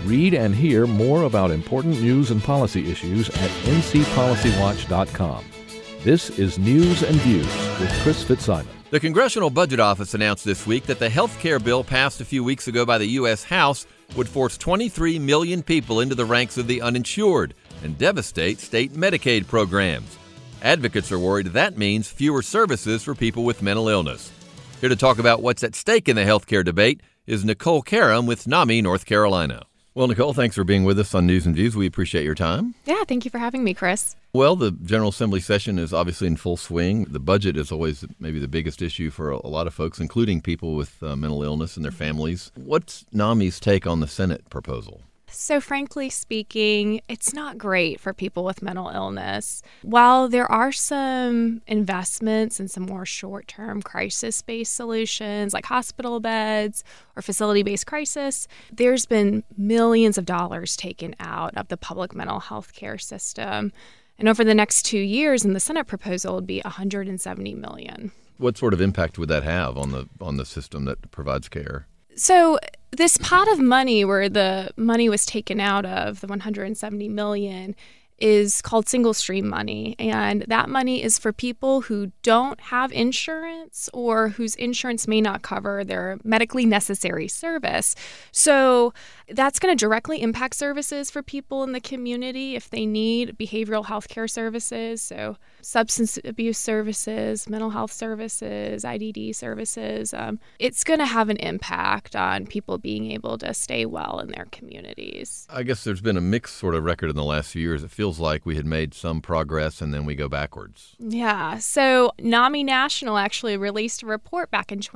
Read and hear more about important news and policy issues at ncpolicywatch.com. This is News and Views with Chris Fitzsimon. The Congressional Budget Office announced this week that the health care bill passed a few weeks ago by the U.S. House would force 23 million people into the ranks of the uninsured and devastate state Medicaid programs. Advocates are worried that means fewer services for people with mental illness. Here to talk about what's at stake in the health care debate is Nicole Karam with NAMI, North Carolina. Well, Nicole, thanks for being with us on News and Views. We appreciate your time. Yeah, thank you for having me, Chris. Well, the General Assembly session is obviously in full swing. The budget is always maybe the biggest issue for a lot of folks, including people with mental illness and their families. What's NAMI's take on the Senate proposal? So frankly speaking, it's not great for people with mental illness. While there are some investments in some more short-term crisis-based solutions like hospital beds or facility-based crisis, there's been millions of dollars taken out of the public mental health care system. And over the next 2 years in the Senate proposal, it would be $170 million. What sort of impact would that have on the system that provides care? So this pot of money where the money was taken out of, the $170 million, is called single stream money. And that money is for people who don't have insurance or whose insurance may not cover their medically necessary service. So that's going to directly impact services for people in the community if they need behavioral health care services. So substance abuse services, mental health services, IDD services. It's going to have an impact on people being able to stay well in their communities. I guess there's been a mixed sort of record in the last few years. It feels like we had made some progress and then we go backwards. Yeah. So NAMI National actually released a report back in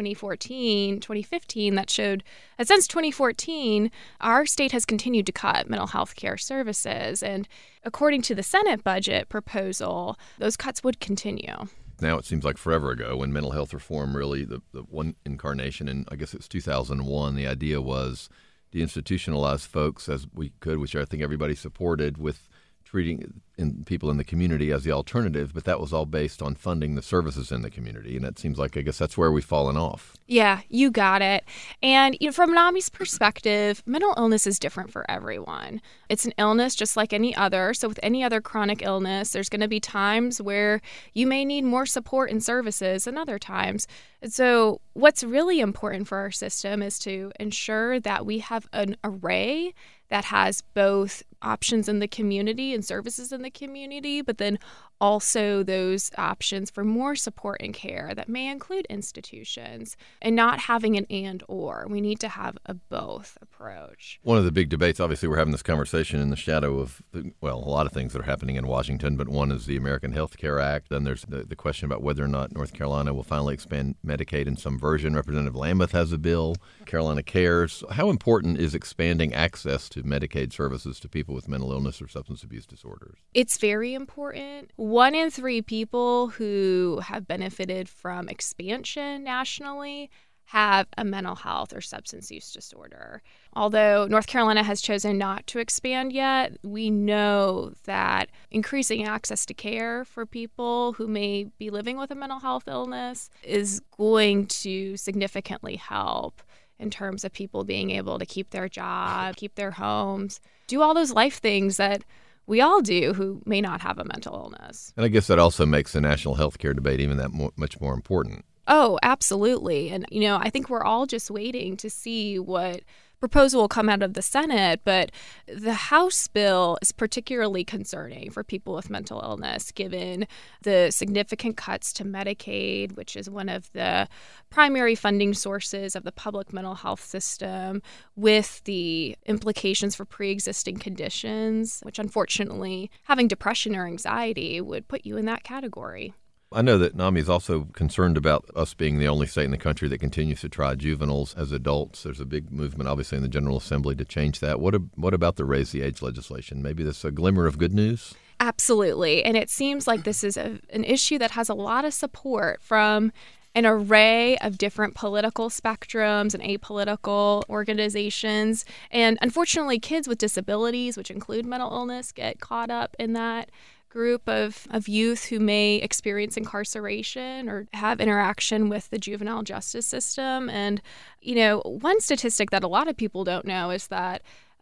2015 that showed that since 2014, our state has continued to cut mental health care services. And according to the Senate budget proposal, those cuts would continue. Now it seems like forever ago when mental health reform really, the one incarnation, and I guess it's 2001, the idea was deinstitutionalize folks as we could, which I think everybody supported, with treating people in the community as the alternative, but that was all based on funding the services in the community. And it seems like, I guess that's where we've fallen off. Yeah, you got it. And from NAMI's perspective, mental illness is different for everyone. It's an illness just like any other. So with any other chronic illness, there's going to be times where you may need more support and services than other times. And so what's really important for our system is to ensure that we have an array that has both options in the community and services in the community, but then also those options for more support and care that may include institutions, and not having an and or. We need to have a both approach. One of the big debates, obviously we're having this conversation in the shadow of, a lot of things that are happening in Washington, but one is the American Health Care Act. Then there's the question about whether or not North Carolina will finally expand Medicaid in some version. Representative Lambuth has a bill. Carolina Cares. How important is expanding access to Medicaid services to people with mental illness or substance abuse disorders? It's very important. 1 in 3 people who have benefited from expansion nationally have a mental health or substance use disorder. Although North Carolina has chosen not to expand yet, we know that increasing access to care for people who may be living with a mental health illness is going to significantly help in terms of people being able to keep their job, keep their homes, do all those life things that we all do who may not have a mental illness. And I guess that also makes the national health care debate even that much more important. Oh, absolutely. And, I think we're all just waiting to see what proposal will come out of the Senate, but the House bill is particularly concerning for people with mental illness, given the significant cuts to Medicaid, which is one of the primary funding sources of the public mental health system, with the implications for pre-existing conditions, which unfortunately having depression or anxiety would put you in that category. I know that NAMI is also concerned about us being the only state in the country that continues to try juveniles as adults. There's a big movement, obviously, in the General Assembly to change that. What about the raise the age legislation? Maybe this is a glimmer of good news? Absolutely. And it seems like this is an issue that has a lot of support from an array of different political spectrums and apolitical organizations. And unfortunately, kids with disabilities, which include mental illness, get caught up in that group of youth who may experience incarceration or have interaction with the juvenile justice system. And, one statistic that a lot of people don't know is that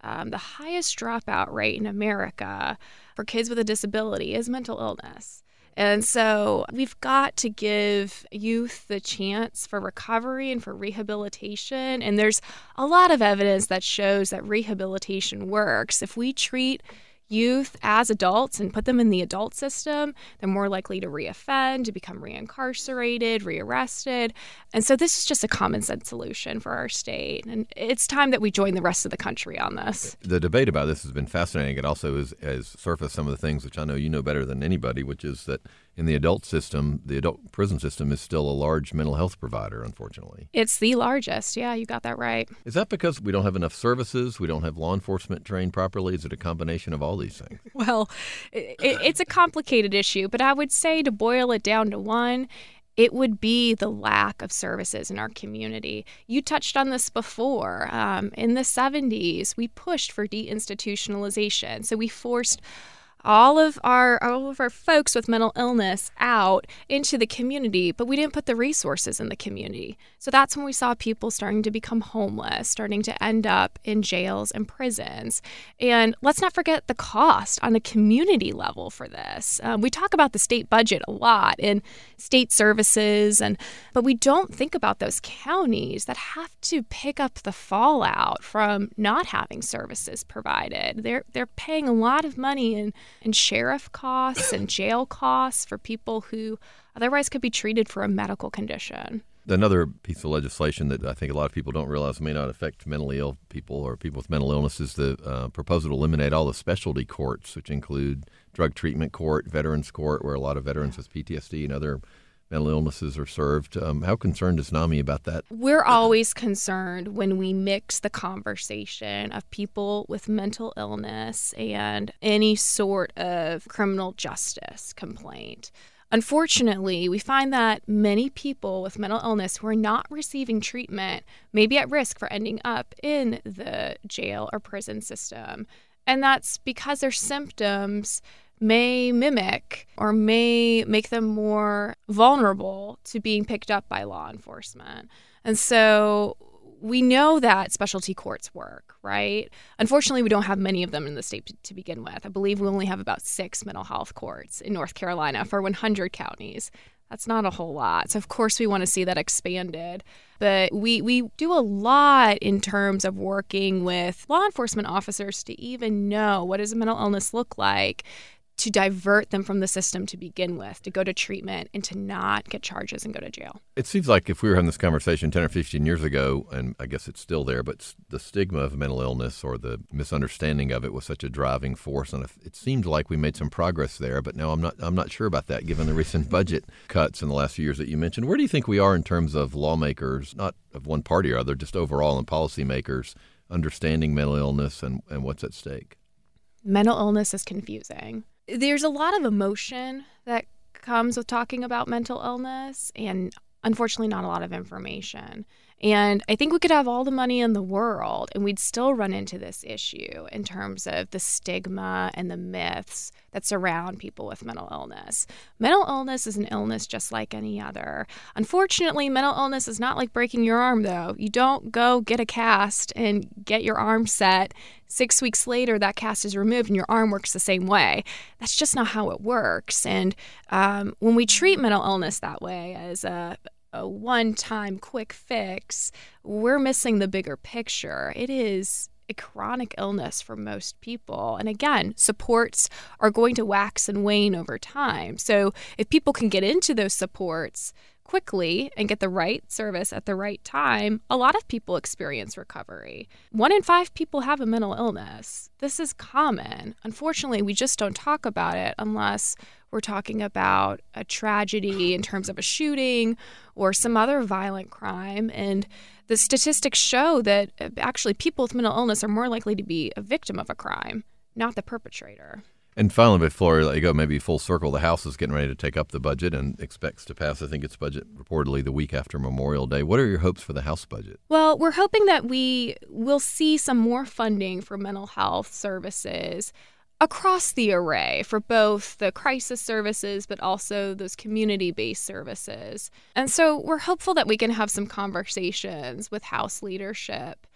the highest dropout rate in America for kids with a disability is mental illness. And so we've got to give youth the chance for recovery and for rehabilitation. And there's a lot of evidence that shows that rehabilitation works. If we treat youth as adults and put them in the adult system, they're more likely to reoffend, to become reincarcerated, rearrested. And so this is just a common sense solution for our state. And it's time that we join the rest of the country on this. The debate about this has been fascinating. It also has surfaced some of the things which I know you know better than anybody, which is that in the adult system, the adult prison system is still a large mental health provider, unfortunately. It's the largest. Yeah, you got that right. Is that because we don't have enough services? We don't have law enforcement trained properly? Is it a combination of all these things? Well, it's a complicated issue, but I would say to boil it down to one, it would be the lack of services in our community. You touched on this before. In the 70s, we pushed for deinstitutionalization. So we forced all of our folks with mental illness out into the community, but we didn't put the resources in the community. So that's when we saw people starting to become homeless, starting to end up in jails and prisons. And let's not forget the cost on a community level for this. We talk about the state budget a lot and state services, but we don't think about those counties that have to pick up the fallout from not having services provided. They're paying a lot of money in sheriff costs and jail costs for people who otherwise could be treated for a medical condition. Another piece of legislation that I think a lot of people don't realize may not affect mentally ill people or people with mental illness is the proposal to eliminate all the specialty courts, which include drug treatment court, veterans court, where a lot of veterans with PTSD and other mental illnesses are served. How concerned is NAMI about that? We're always concerned when we mix the conversation of people with mental illness and any sort of criminal justice complaint. Unfortunately, we find that many people with mental illness who are not receiving treatment may be at risk for ending up in the jail or prison system. And that's because their symptoms may mimic or may make them more vulnerable to being picked up by law enforcement. And so we know that specialty courts work, right? Unfortunately, we don't have many of them in the state to begin with. I believe we only have about 6 mental health courts in North Carolina for 100 counties. That's not a whole lot. So, of course, we want to see that expanded. But we do a lot in terms of working with law enforcement officers to even know what does a mental illness look like, to divert them from the system to begin with, to go to treatment and to not get charges and go to jail. It seems like if we were having this conversation 10 or 15 years ago, and I guess it's still there, but the stigma of mental illness or the misunderstanding of it was such a driving force, and it seemed like we made some progress there, but now I'm not sure about that given the recent budget cuts in the last few years that you mentioned. Where do you think we are in terms of lawmakers, not of one party or other, just overall, and policymakers understanding mental illness and what's at stake? Mental illness is confusing. There's a lot of emotion that comes with talking about mental illness and unfortunately not a lot of information. And I think we could have all the money in the world and we'd still run into this issue in terms of the stigma and the myths that surround people with mental illness. Mental illness is an illness just like any other. Unfortunately, mental illness is not like breaking your arm, though. You don't go get a cast and get your arm set. 6 weeks later, that cast is removed and your arm works the same way. That's just not how it works. And when we treat mental illness that way as a one-time quick fix, we're missing the bigger picture. It is a chronic illness for most people. And again, supports are going to wax and wane over time. So if people can get into those supports quickly and get the right service at the right time, a lot of people experience recovery. 1 in 5 people have a mental illness. This is common. Unfortunately, we just don't talk about it unless we're talking about a tragedy in terms of a shooting or some other violent crime. And the statistics show that actually people with mental illness are more likely to be a victim of a crime, not the perpetrator. And finally, before I let you go, maybe full circle, the House is getting ready to take up the budget and expects to pass, I think, its budget reportedly the week after Memorial Day. What are your hopes for the House budget? Well, we're hoping that we will see some more funding for mental health services across the array for both the crisis services, but also those community-based services. And so we're hopeful that we can have some conversations with House leadership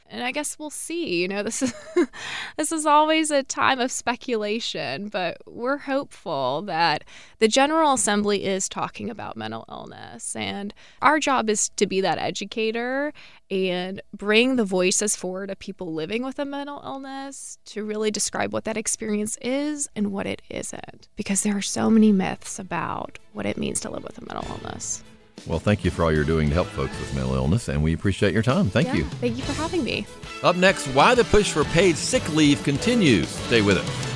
And I guess we'll see. This is always a time of speculation, but we're hopeful that the General Assembly is talking about mental illness. And our job is to be that educator and bring the voices forward of people living with a mental illness to really describe what that experience is and what it isn't. Because there are so many myths about what it means to live with a mental illness. Well, thank you for all you're doing to help folks with mental illness, and we appreciate your time. Thank you. Thank you for having me. Up next, why the push for paid sick leave continues. Stay with us.